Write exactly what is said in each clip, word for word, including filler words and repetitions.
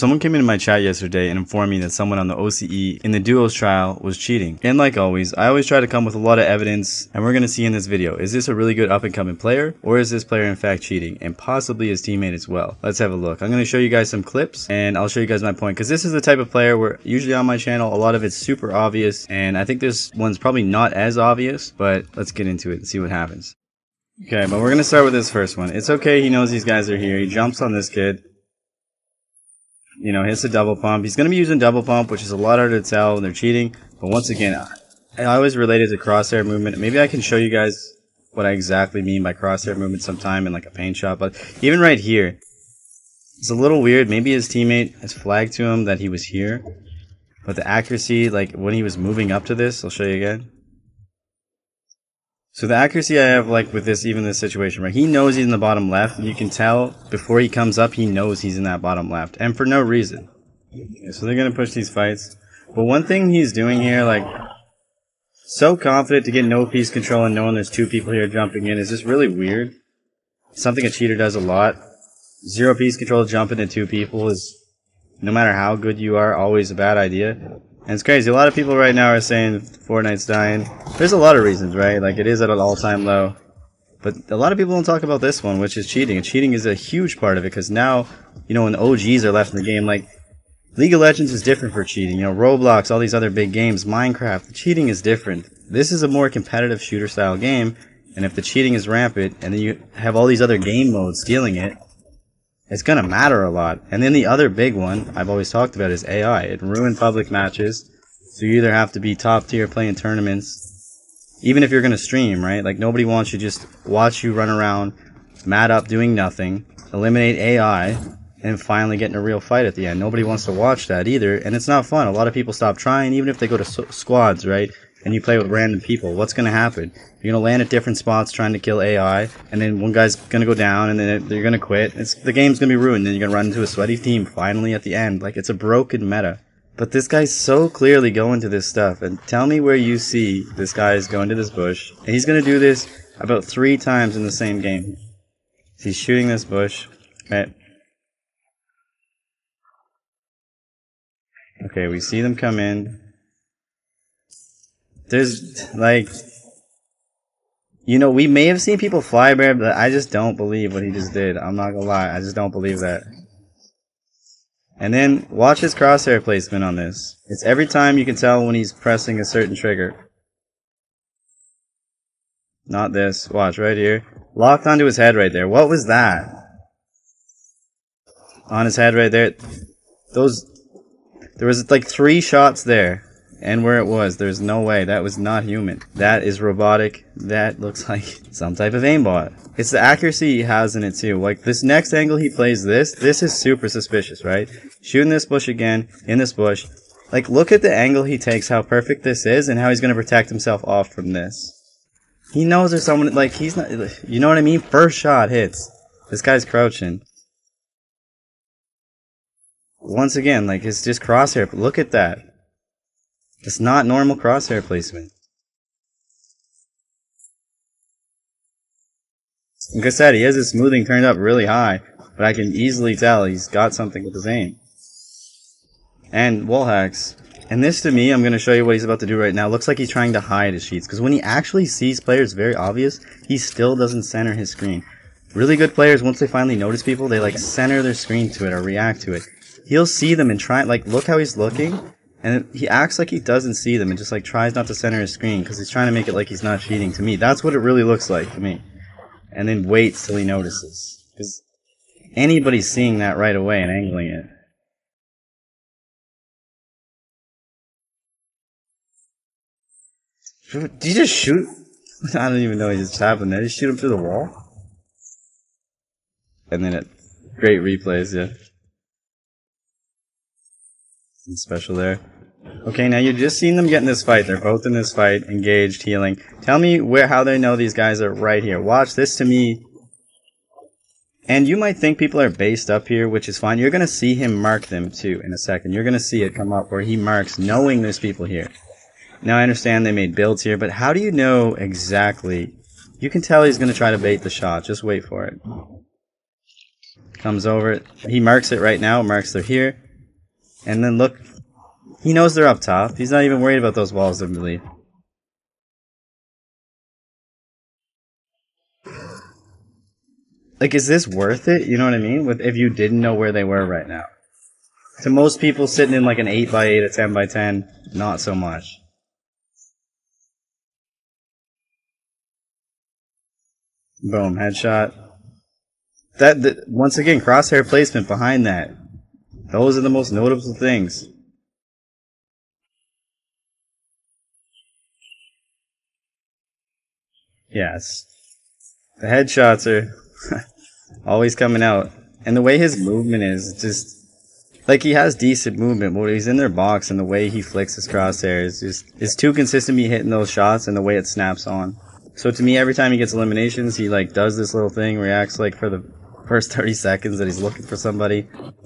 Someone came into my chat yesterday and informed me that someone on the O C E in the duos trial was cheating. And like always, I always try to come with a lot of evidence, and we're going to see in this video, is this a really good up and coming player, or is this player in fact cheating, and possibly his teammate as well? Let's have a look. I'm going to show you guys some clips, and I'll show you guys my point, because this is the type of player where usually on my channel, a lot of it's super obvious, and I think this one's probably not as obvious, but let's get into it and see what happens. Okay, but we're going to start with this first one. It's okay, he knows these guys are here. He jumps on this kid. You know, hits a double pump. He's going to be using double pump, which is a lot harder to tell when they're cheating. But once again, I always relate it to crosshair movement. Maybe I can show you guys what I exactly mean by crosshair movement sometime in like a paint shot. But even right here, it's a little weird. Maybe his teammate has flagged to him that he was here. But the accuracy, like when he was moving up to this, I'll show you again. So the accuracy I have, like with this, even this situation, right? He knows he's in the bottom left. You can tell before he comes up, he knows he's in that bottom left, and for no reason. Okay, so they're gonna push these fights. But one thing he's doing here, like, so confident to get no piece control and knowing there's two people here jumping in, is just really weird. Something a cheater does a lot. Zero piece control jumping into two people is, no matter how good you are, always a bad idea. And it's crazy. A lot of people right now are saying Fortnite's dying. There's a lot of reasons, right? Like, it is at an all-time low. But a lot of people don't talk about this one, which is cheating. And cheating is a huge part of it, because now, you know, when the O Gs are left in the game, like, League of Legends is different for cheating. You know, Roblox, all these other big games, Minecraft, the cheating is different. This is a more competitive shooter-style game, and if the cheating is rampant, and then you have all these other game modes stealing it, it's gonna matter a lot. And then the other big one I've always talked about is A I. It ruined public matches. So you either have to be top tier playing tournaments, even if you're gonna stream, right? Like, nobody wants you to just watch you run around, mad up doing nothing, eliminate A I, and finally get in a real fight at the end. Nobody wants to watch that either, and it's not fun. A lot of people stop trying, even if they go to so squads, right? And you play with random people. What's gonna happen? You're gonna land at different spots trying to kill A I, and then one guy's gonna go down, and then they're gonna quit. It's, the game's gonna be ruined, then you're gonna run into a sweaty team finally at the end. Like, it's a broken meta. But this guy's so clearly going to this stuff, and tell me where you see this guy's going to this bush, and he's gonna do this about three times in the same game. He's shooting this bush, right? Okay, we see them come in. There's, like, you know, we may have seen people fly bear, but I just don't believe what he just did. I'm not gonna lie, I just don't believe that. And then, watch his crosshair placement on this. It's every time you can tell when he's pressing a certain trigger. Not this. Watch, right here. Locked onto his head right there. What was that? On his head right there. Those... There was like three shots there. And where it was, there's no way. That was not human. That is robotic. That looks like some type of aimbot. It's the accuracy he has in it too. Like, this next angle he plays this, this is super suspicious, right? Shooting this bush again, in this bush. Like, look at the angle he takes, how perfect this is, and how he's going to protect himself off from this. He knows there's someone, like, he's not, you know what I mean? First shot hits. This guy's crouching. Once again, like, it's just crosshair. Look at that. It's not normal crosshair placement. Like I said, he has his smoothing turned up really high, but I can easily tell he's got something with his aim. And wall hacks. And this, to me, I'm going to show you what he's about to do right now. Looks like he's trying to hide his cheats, because when he actually sees players very obvious, he still doesn't center his screen. Really good players, once they finally notice people, they like center their screen to it or react to it. He'll see them and try, like, look how he's looking. And he acts like he doesn't see them and just like tries not to center his screen because he's trying to make it like he's not cheating to me. That's what it really looks like to me. And then waits till he notices. Because anybody's seeing that right away and angling it. Did you just shoot? I don't even know what just happened there. Did you shoot him through the wall? And then it... Great replays, yeah. Something special there. Okay, now you've just seen them get in this fight. They're both in this fight, engaged, healing. Tell me where, how they know these guys are right here. Watch this to me. And you might think people are based up here, which is fine. You're going to see him mark them too in a second. You're going to see it come up where he marks knowing there's people here. Now I understand they made builds here, but how do you know exactly? You can tell he's going to try to bait the shot. Just wait for it. Comes over. He marks it right now. Marks they're here. And then look, he knows they're up top. He's not even worried about those walls, I believe. Like, is this worth it? You know what I mean? With if you didn't know where they were right now. To most people sitting in like an eight by eight, a ten by ten, not so much. Boom, headshot. That, that once again, crosshair placement behind that. Those are the most notable things. Yes. The headshots are always coming out. And the way his movement is, just like he has decent movement, but when he's in their box and the way he flicks his crosshair is just is too consistent me hitting those shots and the way it snaps on. So to me, every time he gets eliminations, he like does this little thing, reacts like for the first thirty seconds that he's looking for somebody.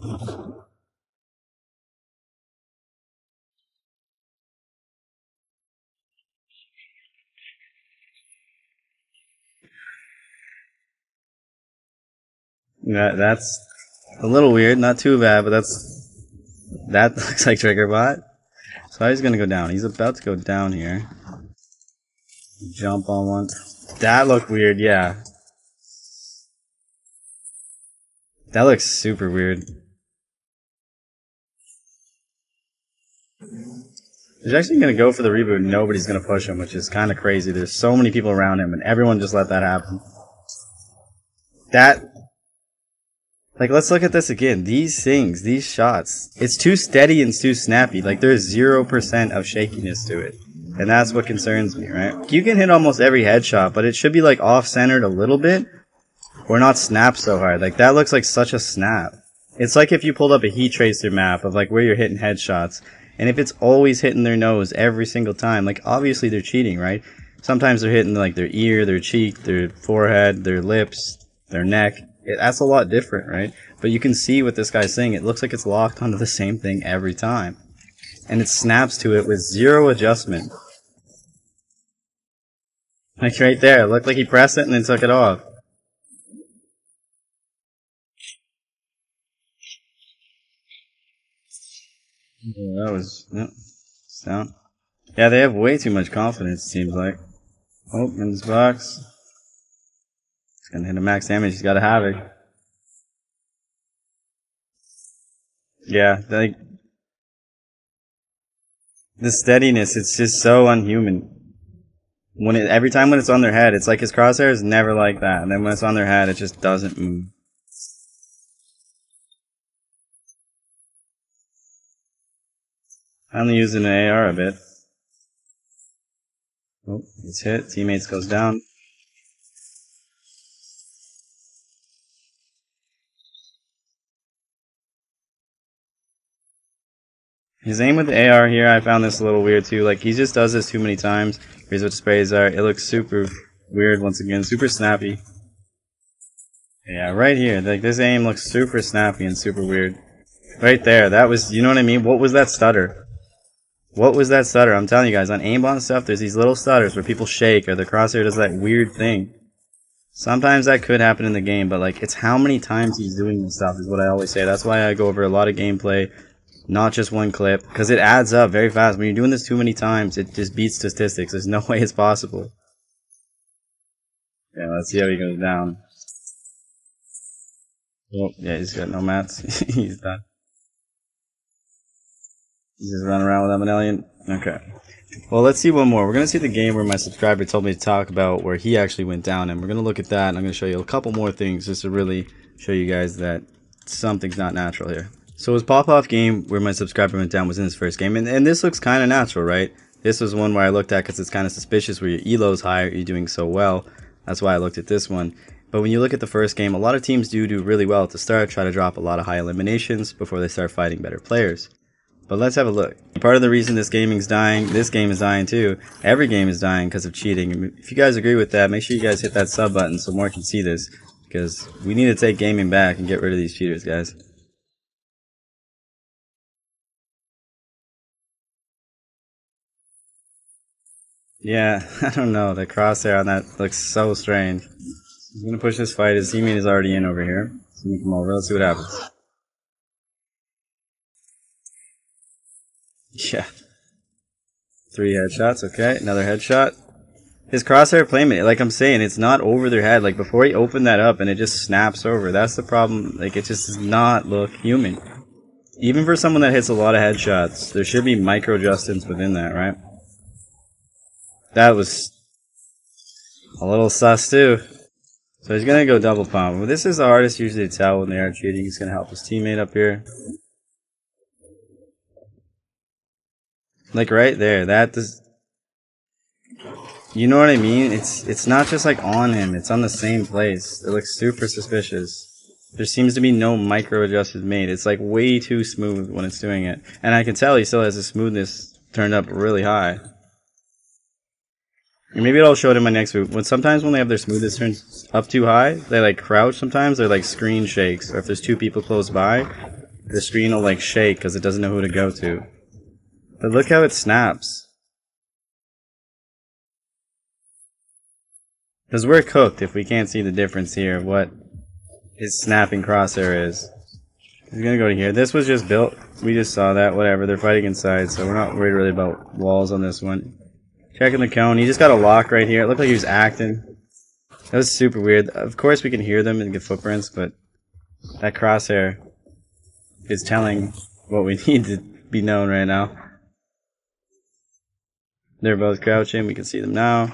That that's a little weird, not too bad, but that's that looks like Triggerbot. So he's gonna go down. He's about to go down here. Jump on one. That looked weird, yeah. That looks super weird. He's actually gonna go for the reboot. Nobody's gonna push him, which is kind of crazy. There's so many people around him, and everyone just let that happen. That Like, let's look at this again. These things, these shots, it's too steady and too snappy. Like, there's zero percent of shakiness to it. And that's what concerns me, right? You can hit almost every headshot, but it should be, like, off-centered a little bit, or not snap so hard. Like, that looks like such a snap. It's like if you pulled up a heat tracer map of, like, where you're hitting headshots, and if it's always hitting their nose every single time, like, obviously they're cheating, right? Sometimes they're hitting, like, their ear, their cheek, their forehead, their lips, their neck. It, that's a lot different, right? But you can see what this guy's saying. It looks like it's locked onto the same thing every time. And it snaps to it with zero adjustment. Like right there. It looked like he pressed it and then took it off. Yeah, that was... Yep. Sound. Yeah, they have way too much confidence, it seems like. Oh, in this box. He's gonna hit a max damage. He's got a Havoc. Yeah, like the steadiness, it's just so unhuman. When it every time when it's on their head, it's like his crosshair is never like that, and then when it's on their head, it just doesn't move. I'm using an A R a bit. Oh, it's hit. Teammates goes down. His aim with the A R here, I found this a little weird too. Like, he just does this too many times. Here's what the sprays are. It looks super weird once again. Super snappy. Yeah, right here. Like, this aim looks super snappy and super weird. Right there. That was, you know what I mean? What was that stutter? What was that stutter? I'm telling you guys, on aimbot stuff, there's these little stutters where people shake or the crosshair does that weird thing. Sometimes that could happen in the game, but like, it's how many times he's doing this stuff is what I always say. That's why I go over a lot of gameplay. Not just one clip, because it adds up very fast. When you're doing this too many times, it just beats statistics. There's no way it's possible. Yeah, let's see how he goes down. Oh, yeah, he's got no mats. He's done. He's just running around with that medallion. Okay. Well, let's see one more. We're going to see the game where my subscriber told me to talk about where he actually went down, and we're going to look at that, and I'm going to show you a couple more things just to really show you guys that something's not natural here. So his pop-off game where my subscriber went down was in his first game, and, and this looks kind of natural, right? This was one where I looked at because it's kind of suspicious where your elo's higher, you're doing so well. That's why I looked at this one. But when you look at the first game, a lot of teams do do really well at the start, try to drop a lot of high eliminations before they start fighting better players. But let's have a look. Part of the reason this gaming's dying, this game is dying too, every game is dying because of cheating. If you guys agree with that, make sure you guys hit that sub button so more can see this, because we need to take gaming back and get rid of these cheaters, guys. Yeah, I don't know. The crosshair on that looks so strange. He's gonna push this fight. His teammate is already in over here. So we come over. Let's see what happens. Yeah. Three headshots, okay. Another headshot. His crosshair placement, like I'm saying, it's not over their head. Like before he opened that up and it just snaps over. That's the problem. Like it just does not look human. Even for someone that hits a lot of headshots, there should be micro adjustments within that, right? That was a little sus too. So he's gonna go double pump. Well, this is the hardest usually to tell when they are cheating. He's gonna help his teammate up here. Like right there, that does. You know what I mean? It's it's not just like on him, it's on the same place. It looks super suspicious. There seems to be no micro adjustments made. It's like way too smooth when it's doing it. And I can tell he still has the smoothness turned up really high. And maybe I'll show it in my next move. When sometimes when they have their smoothness turned up too high, they like crouch sometimes, they're like screen shakes. Or if there's two people close by, the screen will like shake because it doesn't know who to go to. But look how it snaps. Because we're cooked if we can't see the difference here of what his snapping crosshair is. He's gonna go to here. This was just built. We just saw that. Whatever. They're fighting inside, so we're not worried really about walls on this one. Checking the cone. He just got a lock right here. It looked like he was acting. That was super weird. Of course we can hear them and get footprints, but that crosshair is telling what we need to be known right now. They're both crouching. We can see them now.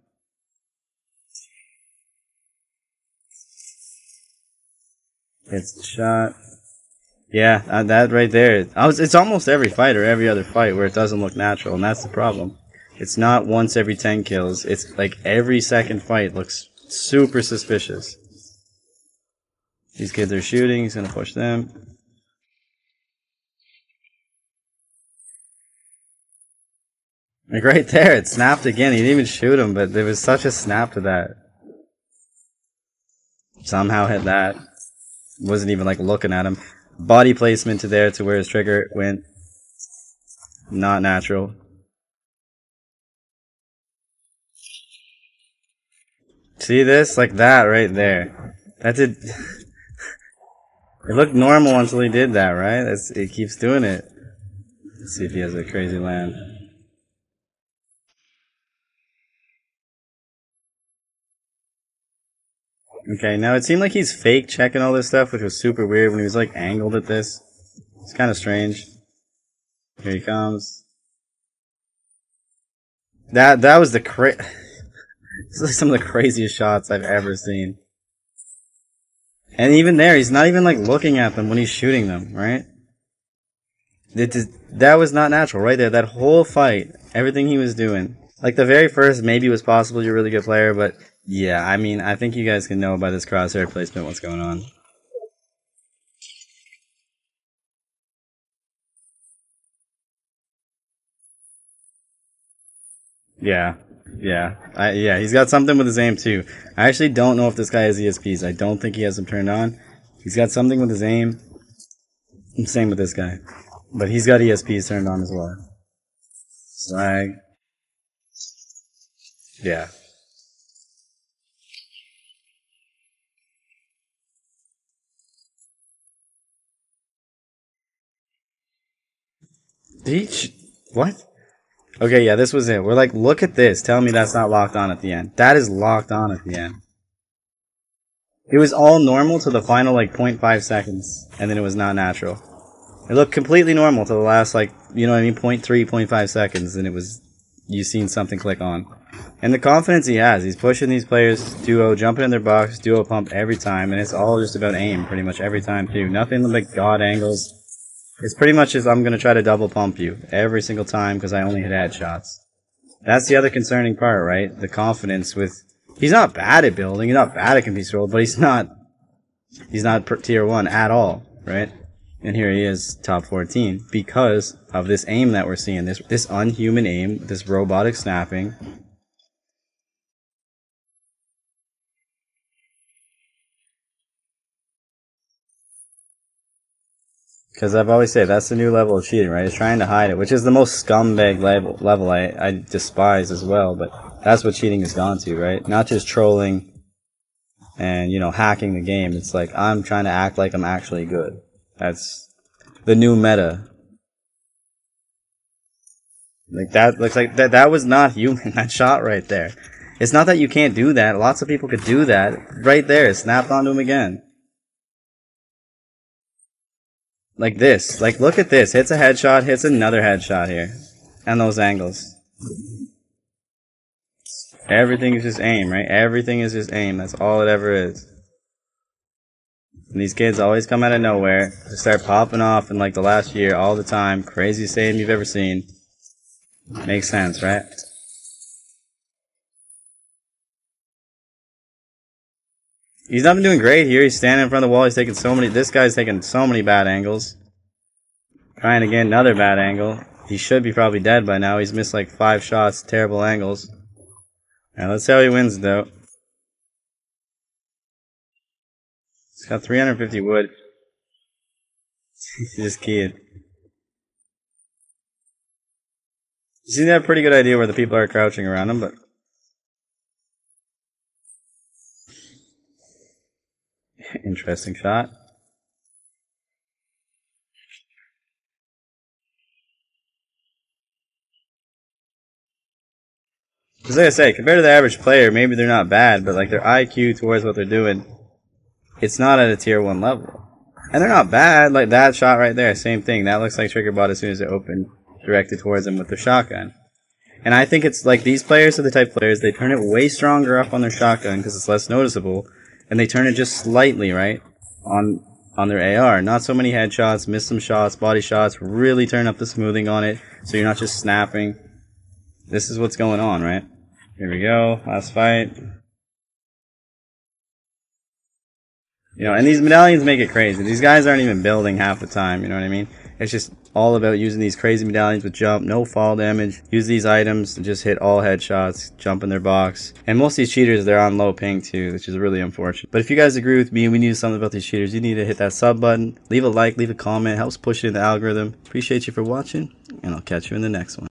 It's the shot. Yeah, uh, that right there. I was, it's almost every fight or every other fight where it doesn't look natural, and that's the problem. It's not once every ten kills. It's like every second fight looks super suspicious. These kids are shooting. He's going to push them. Like right there, it snapped again. He didn't even shoot him, but there was such a snap to that. Somehow hit that. Wasn't even like looking at him. Body placement to there to where his trigger went. Not natural. See this? Like that right there. That did. It looked normal until he did that, right? It's, it keeps doing it. Let's see if he has a crazy land. Okay, now it seemed like he's fake checking all this stuff, which was super weird when he was like angled at this. It's kind of strange. Here he comes. That that was the cra- This is like some of the craziest shots I've ever seen. And even there, he's not even like looking at them when he's shooting them, right? It just, that was not natural, right there. That whole fight, everything he was doing. Like the very first, maybe it was possible you're a really good player, but yeah, I mean, I think you guys can know by this crosshair placement what's going on. Yeah, yeah, I, yeah. He's got something with his aim too. I actually don't know if this guy has E S Ps. I don't think he has them turned on. He's got something with his aim. Same with this guy, but he's got E S Ps turned on as well. Slag. Yeah. Did he? What? Okay, yeah, this was it. We're like, look at this. Tell me that's not locked on at the end. That is locked on at the end. It was all normal to the final, like, zero point five seconds, and then it was not natural. It looked completely normal to the last, like, you know what I mean, zero point three, zero point five seconds, and it was, you seen something click on. And the confidence he has, he's pushing these players, duo, jumping in their box, duo pump every time, and it's all just about aim, pretty much every time, too. Nothing like god angles. It's pretty much just, I'm going to try to double pump you every single time because I only hit headshots. That's the other concerning part, right? The confidence with... He's not bad at building, he's not bad at control, but he's not... He's not tier one at all, right? And here he is, top fourteen, because of this aim that we're seeing. This, this unhuman aim, this robotic snapping. Because I've always said that's the new level of cheating, right? It's trying to hide it, which is the most scumbag level, level I, I despise as well. But that's what cheating has gone to, right? Not just trolling and, you know, hacking the game. It's like, I'm trying to act like I'm actually good. That's the new meta. Like that looks like that that was not human, that shot right there. It's not that you can't do that. Lots of people could do that. Right there, snapped onto him again. Like this. Like look at this. Hits a headshot, hits another headshot here. And those angles. Everything is just aim, right? Everything is just aim. That's all it ever is. And these kids always come out of nowhere. They start popping off in like the last year all the time. Craziest aim you've ever seen. Makes sense, right? He's not been doing great here. He's standing in front of the wall. He's taking so many... This guy's taking so many bad angles. Trying to get another bad angle. He should be probably dead by now. He's missed like five shots. Terrible angles. Alright, let's see how he wins, though. He's got three hundred fifty wood. He's just keying. You seem to have a pretty good idea where the people are crouching around him, but... Interesting shot. Because like I say, compared to the average player, maybe they're not bad, but like their I Q towards what they're doing, it's not at a tier one level. And they're not bad, like that shot right there, same thing. That looks like Triggerbot as soon as it opened, directed towards them with their shotgun. And I think it's like these players are the type of players, they turn it way stronger up on their shotgun because it's less noticeable, and they turn it just slightly, right, on on their A R. Not so many headshots, miss some shots, body shots, really turn up the smoothing on it, so you're not just snapping. This is what's going on, right? Here we go, last fight. You know, and these medallions make it crazy. These guys aren't even building half the time, you know what I mean? It's just all about using these crazy medallions with jump, no fall damage. Use these items to just hit all headshots, jump in their box. And most of these cheaters, they're on low ping too, which is really unfortunate. But if you guys agree with me, we need something about these cheaters, you need to hit that sub button, leave a like, leave a comment, helps push it in the algorithm. Appreciate you for watching, and I'll catch you in the next one.